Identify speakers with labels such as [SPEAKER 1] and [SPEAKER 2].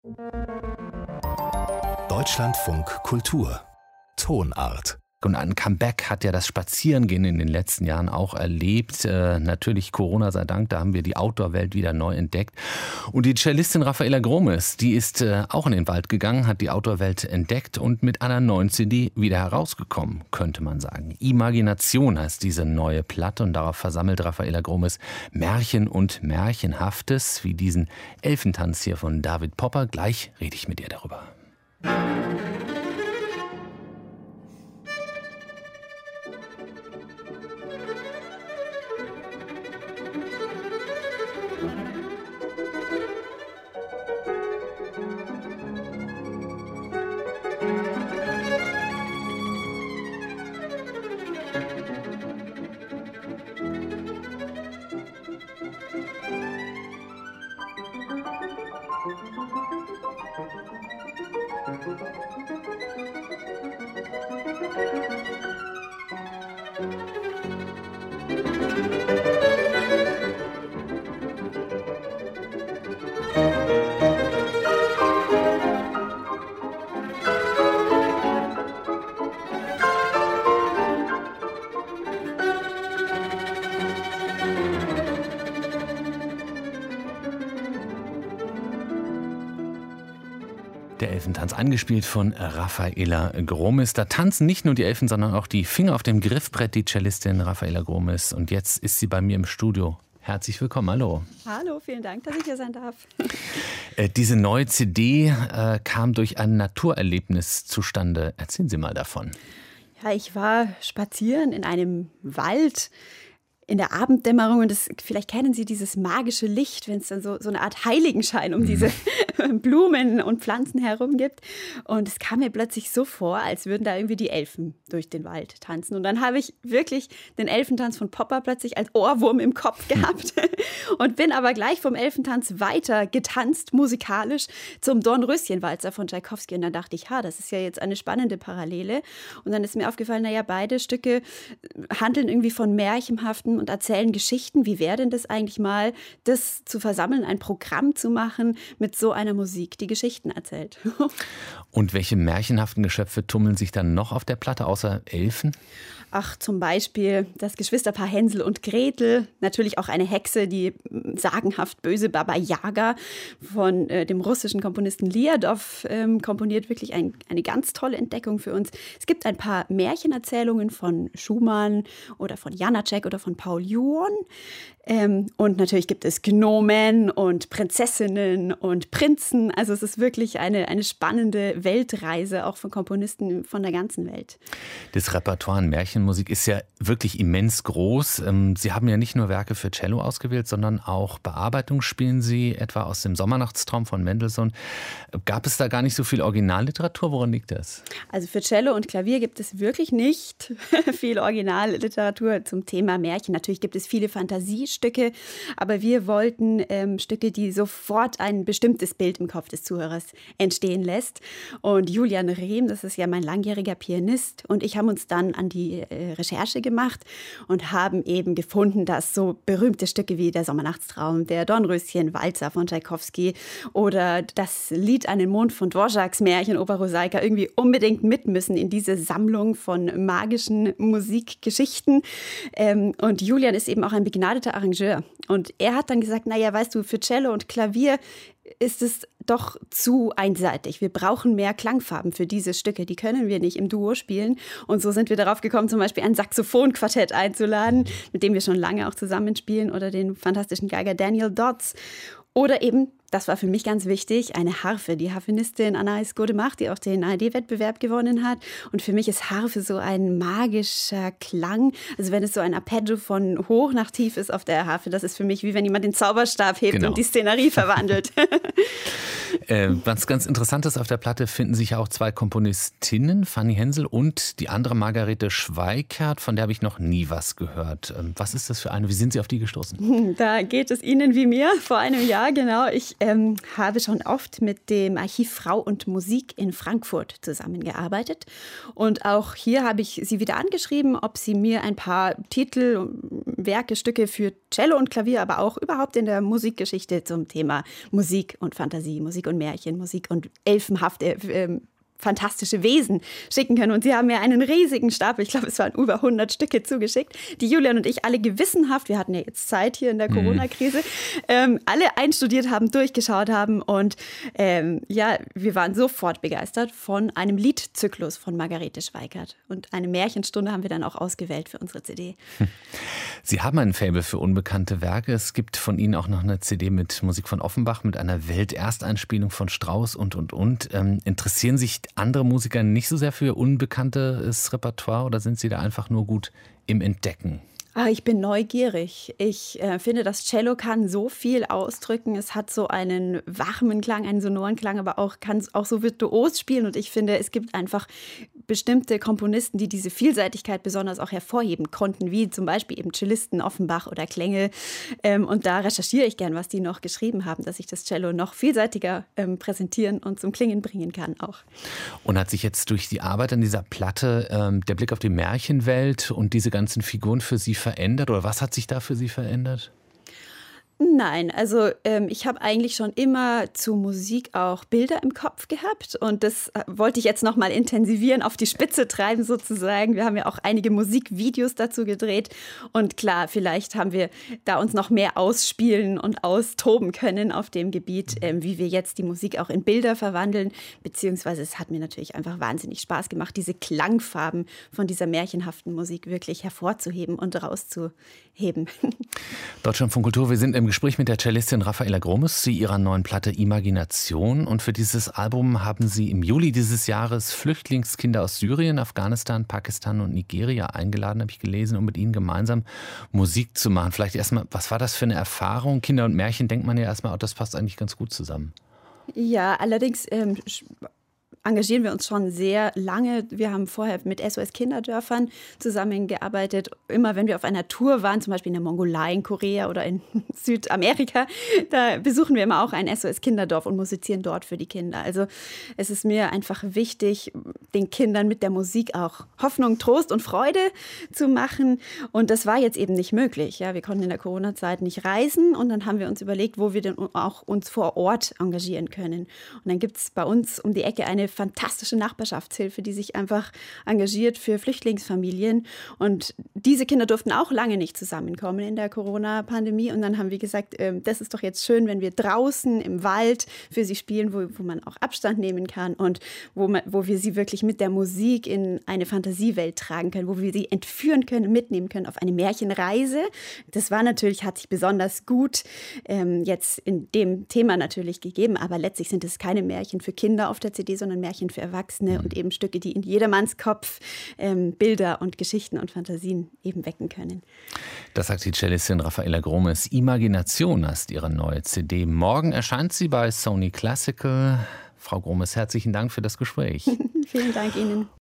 [SPEAKER 1] Deutschlandfunk Kultur Tonart.
[SPEAKER 2] Und ein Comeback hat ja das Spazierengehen in den letzten Jahren auch erlebt. Natürlich Corona sei Dank, da haben wir die Outdoor-Welt wieder neu entdeckt. Und die Cellistin Rafaela Gromes, die ist auch in den Wald gegangen, hat die Outdoor-Welt entdeckt und mit einer neuen CD wieder herausgekommen, könnte man sagen. Imagination heißt diese neue Platte und darauf versammelt Rafaela Gromes Märchen und Märchenhaftes, wie diesen Elfentanz hier von David Popper. Gleich rede ich mit ihr darüber. Der Elfentanz, angespielt von Rafaela Gromes. Da tanzen nicht nur die Elfen, sondern auch die Finger auf dem Griffbrett, die Cellistin Rafaela Gromes. Und jetzt ist sie bei mir im Studio. Herzlich willkommen, hallo.
[SPEAKER 3] Hallo, vielen Dank, dass ich hier sein darf.
[SPEAKER 2] Diese neue CD kam durch ein Naturerlebnis zustande. Erzählen Sie mal davon.
[SPEAKER 3] Ja, ich war spazieren in einem Wald in der Abenddämmerung und vielleicht kennen Sie dieses magische Licht, wenn es dann so eine Art Heiligenschein um diese Blumen und Pflanzen herum gibt. Und es kam mir plötzlich so vor, als würden da irgendwie die Elfen durch den Wald tanzen. Und dann habe ich wirklich den Elfentanz von Popper plötzlich als Ohrwurm im Kopf gehabt und bin aber gleich vom Elfentanz weiter getanzt, musikalisch, zum Dornröschenwalzer von Tschaikowski. Und dann dachte ich, das ist ja jetzt eine spannende Parallele. Und dann ist mir aufgefallen, beide Stücke handeln irgendwie von märchenhaften und erzählen Geschichten. Wie wäre denn das eigentlich mal, das zu versammeln, ein Programm zu machen mit so einer Musik, die Geschichten erzählt?
[SPEAKER 2] Und welche märchenhaften Geschöpfe tummeln sich dann noch auf der Platte, außer Elfen?
[SPEAKER 3] Ach, zum Beispiel das Geschwisterpaar Hänsel und Gretel, natürlich auch eine Hexe, die sagenhaft böse Baba Yaga von dem russischen Komponisten Liadow komponiert. Wirklich eine ganz tolle Entdeckung für uns. Es gibt ein paar Märchenerzählungen von Schumann oder von Janáček oder von Paul Juon. Und natürlich gibt es Gnomen und Prinzessinnen und Prinzen. Also es ist wirklich eine spannende Weltreise, auch von Komponisten von der ganzen Welt.
[SPEAKER 2] Das Repertoire an Märchenmusik ist ja wirklich immens groß. Sie haben ja nicht nur Werke für Cello ausgewählt, sondern auch Bearbeitungen spielen Sie, etwa aus dem Sommernachtstraum von Mendelssohn. Gab es da gar nicht so viel Originalliteratur? Woran liegt das?
[SPEAKER 3] Also für Cello und Klavier gibt es wirklich nicht viel Originalliteratur zum Thema Märchen. Natürlich gibt es viele Fantasiestücke, aber wir wollten Stücke, die sofort ein bestimmtes Bild im Kopf des Zuhörers entstehen lässt. Und Julian Rehm, das ist ja mein langjähriger Pianist, und ich haben uns dann an die Recherche gemacht und haben eben gefunden, dass so berühmte Stücke wie der Sommernachtstraum, der Dornröschenwalzer von Tschaikowski oder das Lied an den Mond von Dvořáks Märchenoper Rosaika irgendwie unbedingt mit müssen in diese Sammlung von magischen Musikgeschichten. Und Julian ist eben auch ein begnadeter Arrangeur. Und er hat dann gesagt, weißt du, für Cello und Klavier ist es doch zu einseitig. Wir brauchen mehr Klangfarben für diese Stücke. Die können wir nicht im Duo spielen. Und so sind wir darauf gekommen, zum Beispiel ein Saxophonquartett einzuladen, mit dem wir schon lange auch zusammenspielen, oder den fantastischen Geiger Daniel Dodds. Oder eben, das war für mich ganz wichtig, eine Harfe. Die Harfenistin Anaïs Godemach, die auch den ARD-Wettbewerb gewonnen hat. Und für mich ist Harfe so ein magischer Klang. Also wenn es so ein Arpeggio von hoch nach tief ist auf der Harfe, das ist für mich wie wenn jemand den Zauberstab hebt und die Szenerie verwandelt.
[SPEAKER 2] Was ganz interessant ist, auf der Platte finden sich ja auch zwei Komponistinnen, Fanny Hensel und die andere Margarete Schweikert, von der habe ich noch nie was gehört. Was ist das für eine? Wie sind Sie auf die gestoßen?
[SPEAKER 3] Da geht es Ihnen wie mir vor einem Jahr, genau. Ich habe schon oft mit dem Archiv Frau und Musik in Frankfurt zusammengearbeitet. Und auch hier habe ich sie wieder angeschrieben, ob sie mir ein paar Titel, Werke, Stücke für Cello und Klavier, aber auch überhaupt in der Musikgeschichte zum Thema Musik und Fantasie, Musik und Märchenmusik und elfenhafte fantastische Wesen schicken können. Und sie haben mir einen riesigen Stapel, ich glaube, es waren über 100 Stücke zugeschickt, die Julian und ich alle gewissenhaft, wir hatten ja jetzt Zeit hier in der Corona-Krise, alle einstudiert haben, durchgeschaut haben. Und wir waren sofort begeistert von einem Liedzyklus von Margarete Schweikert. Und eine Märchenstunde haben wir dann auch ausgewählt für unsere CD.
[SPEAKER 2] Sie haben ein Faible für unbekannte Werke. Es gibt von Ihnen auch noch eine CD mit Musik von Offenbach, mit einer Weltersteinspielung von Strauss und. Interessieren sich andere Musiker nicht so sehr für unbekanntes Repertoire oder sind Sie da einfach nur gut im Entdecken?
[SPEAKER 3] Ich bin neugierig. Ich finde, das Cello kann so viel ausdrücken. Es hat so einen warmen Klang, einen sonoren Klang, aber kann auch so virtuos spielen. Und ich finde, es gibt einfach bestimmte Komponisten, die diese Vielseitigkeit besonders auch hervorheben konnten, wie zum Beispiel eben Cellisten, Offenbach oder Klengel. Und da recherchiere ich gern, was die noch geschrieben haben, dass ich das Cello noch vielseitiger präsentieren und zum Klingen bringen kann auch.
[SPEAKER 2] Und hat sich jetzt durch die Arbeit an dieser Platte der Blick auf die Märchenwelt und diese ganzen Figuren für Sie verändert? Oder was hat sich da für Sie verändert?
[SPEAKER 3] Nein, also ich habe eigentlich schon immer zu Musik auch Bilder im Kopf gehabt und das wollte ich jetzt noch mal intensivieren, auf die Spitze treiben sozusagen. Wir haben ja auch einige Musikvideos dazu gedreht und klar, vielleicht haben wir da uns noch mehr ausspielen und austoben können auf dem Gebiet, wie wir jetzt die Musik auch in Bilder verwandeln, beziehungsweise es hat mir natürlich einfach wahnsinnig Spaß gemacht, diese Klangfarben von dieser märchenhaften Musik wirklich hervorzuheben und rauszuheben.
[SPEAKER 2] Deutschlandfunk Kultur, wir sind im Gespräch mit der Cellistin Raffaella Gromes zu ihrer neuen Platte Imagination. Und für dieses Album haben Sie im Juli dieses Jahres Flüchtlingskinder aus Syrien, Afghanistan, Pakistan und Nigeria eingeladen, habe ich gelesen, um mit ihnen gemeinsam Musik zu machen. Vielleicht erstmal, was war das für eine Erfahrung? Kinder und Märchen denkt man ja erstmal, das passt eigentlich ganz gut zusammen.
[SPEAKER 3] Ja, allerdings engagieren wir uns schon sehr lange. Wir haben vorher mit SOS Kinderdörfern zusammengearbeitet. Immer wenn wir auf einer Tour waren, zum Beispiel in der Mongolei, in Korea oder in Südamerika, da besuchen wir immer auch ein SOS Kinderdorf und musizieren dort für die Kinder. Also es ist mir einfach wichtig, den Kindern mit der Musik auch Hoffnung, Trost und Freude zu machen. Und das war jetzt eben nicht möglich. Ja, wir konnten in der Corona-Zeit nicht reisen und dann haben wir uns überlegt, wo wir denn auch uns vor Ort engagieren können. Und dann gibt es bei uns um die Ecke eine fantastische Nachbarschaftshilfe, die sich einfach engagiert für Flüchtlingsfamilien. Und diese Kinder durften auch lange nicht zusammenkommen in der Corona-Pandemie. Und dann haben wir gesagt, das ist doch jetzt schön, wenn wir draußen im Wald für sie spielen, wo man auch Abstand nehmen kann und wo wir sie wirklich mit der Musik in eine Fantasiewelt tragen können, wo wir sie entführen können, mitnehmen können auf eine Märchenreise. Das hat sich besonders gut jetzt in dem Thema natürlich gegeben, aber letztlich sind es keine Märchen für Kinder auf der CD, sondern Märchen für Erwachsene und eben Stücke, die in jedermanns Kopf Bilder und Geschichten und Fantasien eben wecken können.
[SPEAKER 2] Das sagt die Cellistin Raffaella Gromes. Imagination heißt ihre neue CD. Morgen erscheint sie bei Sony Classical. Frau Gromes, herzlichen Dank für das Gespräch.
[SPEAKER 3] Vielen Dank Ihnen.